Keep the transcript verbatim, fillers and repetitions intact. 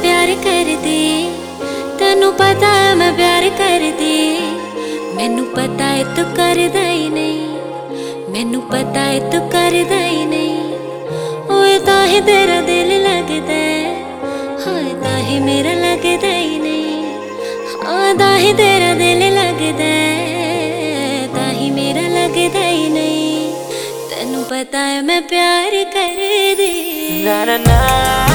प्यार कर दे, तेनू पता है मैं प्यार कर दे। मैनू पता है तू करदा ही नहीं, मैनू पता है तू करदा ही नहीं। ओए ताही तेरा दिल लगदा है, हाँ ताही मेरा लगदा ही नहीं। हाँ ताही तेरा दिल लगदा है, ताही मेरा लगदा ही नहीं। तेनू पता है मैं प्यार कर दे। ना ना ना